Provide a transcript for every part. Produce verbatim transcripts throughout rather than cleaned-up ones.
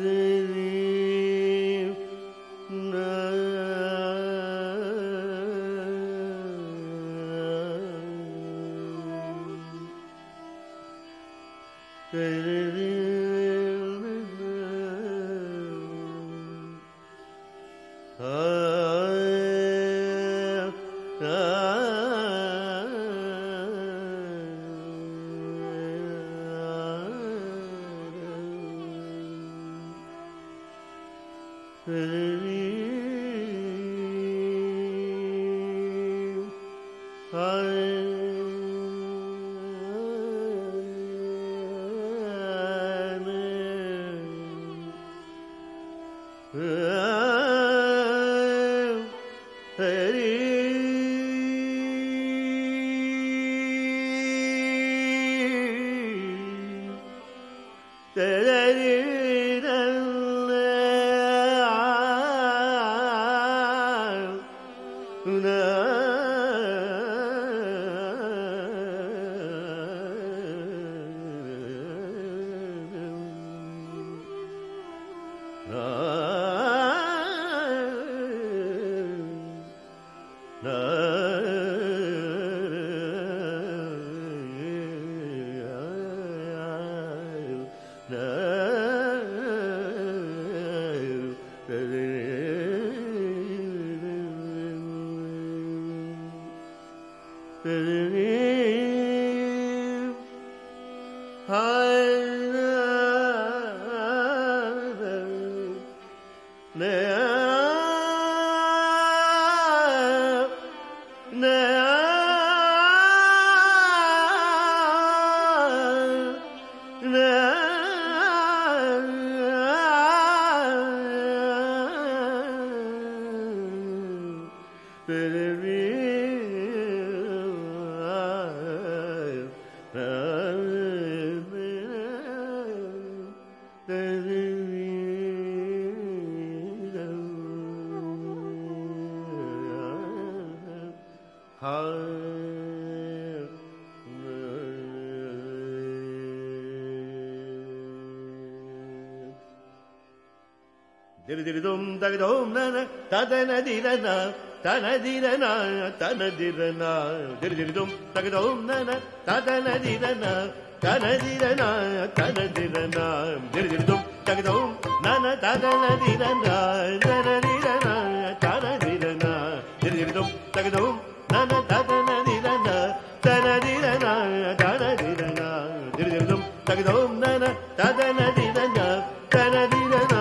Diridum dagadum nana tadanadirana tanadirana tanadirana diridum dagadum nana tadanadirana tanadirana tanadirana diridum dagadum nana tadanadirana tanadirana tanadirana diridum dagadum nana tadanadirana tanadirana tanadirana diridum dagadum nana tadanadirana tanadirana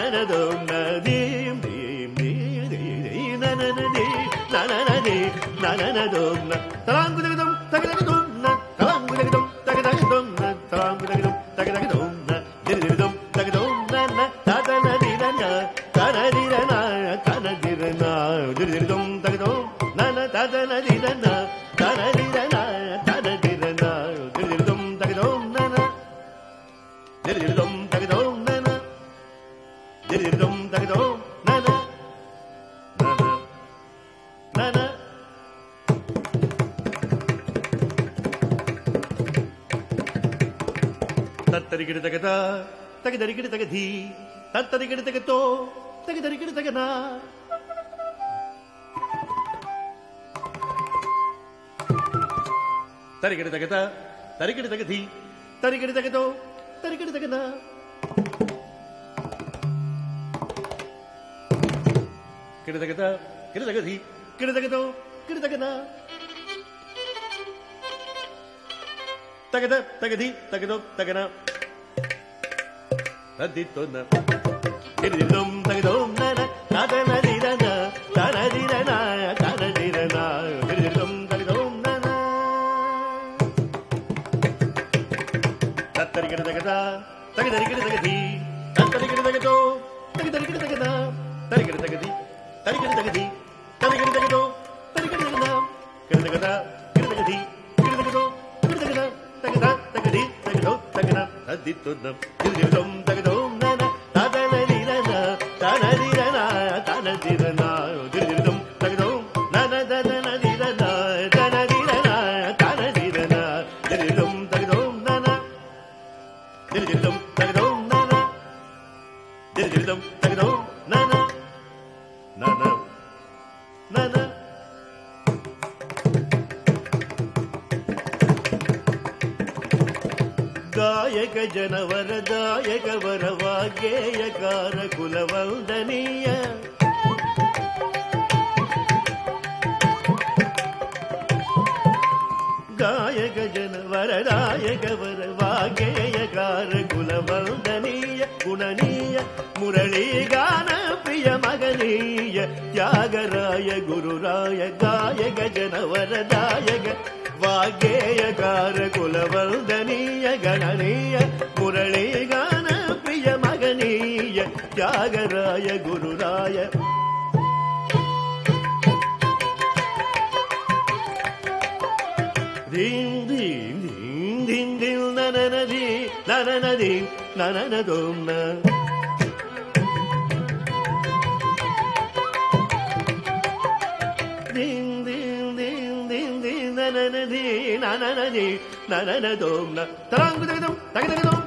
na nananadom na talangudagdom tagadagdom na talangudagdom tagadagdom na talangudagdom tagadagdom na diridom tagadom na na tadanadina tanadina tanadina diridom tagadom na na tadanadina tanadina tanadina diridom tagadom na na diridom tagadom na na diridom tagadom na na na na தத்தரிக்கிடு தகதா தகதரிக்கிடு தகதி தத்தரிக்கிடு தகதோ தகதரிக்கிடு தகனா தரிக்கிடு தகதா தரிக்கிடு தகதி தரிக்கிடு தகதோ தரிக்கிடு தகனா கிடு தகதா கிடு தகதி கிடு தகதோ கிடு தகனா தகத தகதி தகதோ தகனா ததித்தொன்ன கிரிதம் தகதோம் நன ததனதிரன தனதிரன தனதிரன கிரிதம் தகதோம் நன தத்தரிக்கிடு தகதா தகதரிக்கிடு தகதி தத்தரிக்கிடு தகதோ தகதரிக்கிடு தகதா தரிக்கிடு தகதி தரிக்கிடு தகதி தரிக்கிடு தகதோ தரிக்கிடு தகதா கிடு தகதா கிடு தகதி கிடு தகதோ கிடு தகதா தகதா தகதி தகதோ தகனா ததித்தொன்ன கிரிதம் தகதோம் நன ததனதிரன தனதிரன தனதிரன கிரிதம் தகதோம் நன ததனதிரன தனதிரன தனதிரன கிரிதம் தகதோம் நன கிரிதம் தகதோம் நன கிரிதம் தகதோம் நன நன நன ಗಾಯಕ ಜನವರದಾಯಕ ವರವಾಗೇಯಕಾರ ಕುಲವಂದನೀಯ ಗಾಯಕ ಜನವರದಾಯಕ ವರವಾಗೇಯಕಾರ ಕುಲವಂದನೀಯ ಗುಣನೀಯ ಮುರಳೀಗಾನ ಪ್ರಿಯ ಮಗನೀಯ ತ್ಯಾಗರಾಯ ಗುರುರಾಯ ಗಾಯಕ ಜನವರದಾಯಕ வாகேயகார குலவந்தனீய கணனீய முரளிகான பிரிய மகனீய தியாகராய குருராய தீம் தீம் தீம் தீம் தீம் நனநதி நனநதி நனநதோம் ந நனநதி நனநதி நனநதோம் ந தலாங்குதகதம் தகதகதம்